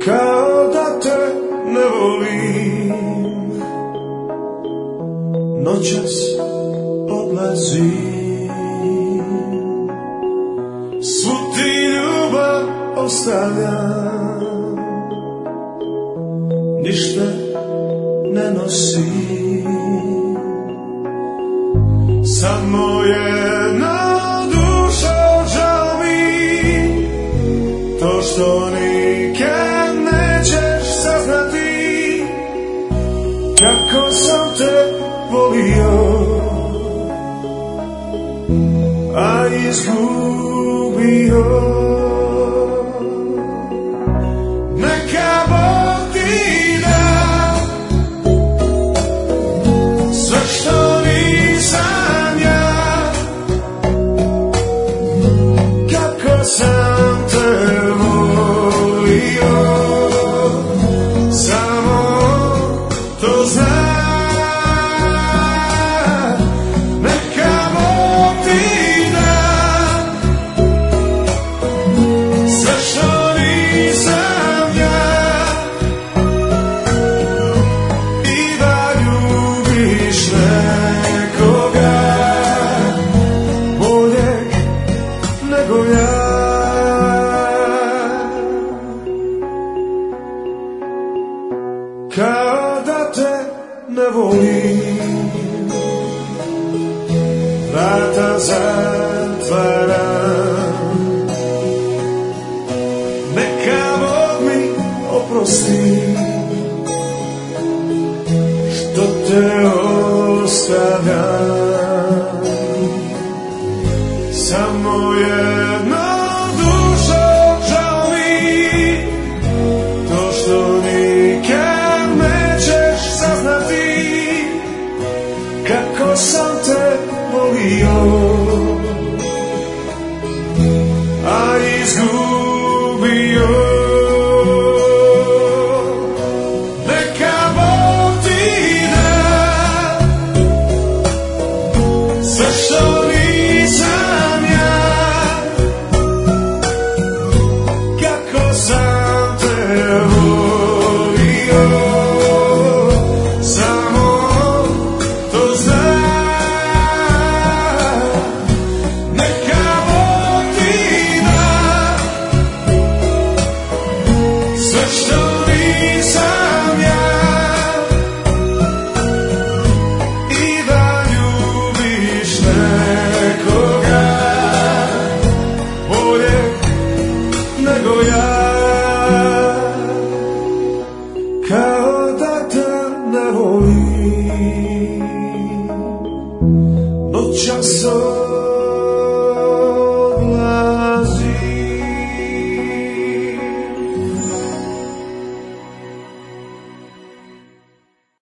kao da te ne volim. Noćas odlazim, svu ti ljubav ostavljam, ništa ne nosim, samo jedna duša žao mi, to što nikad nećeš saznati, kako sam te volio, a izgubio. Neka Bog ti da sve što nisam ja, kako sam te volio, samo to znam. Kao da te ne volim, vrata zatvaram, neka Bog mi oprosti što te ostavljam, samo jedno dušo žao mi, to što nikad nećeš saznati, kako sam te volio, a izgubio. Neka Bog ti da sve što nisam ja, kako sam te volio, samo to znam. Neka Bog ti da sve što nisam ja, i da ljubiš nekoga boljeg nego ja, kao da te ne volim. Noćas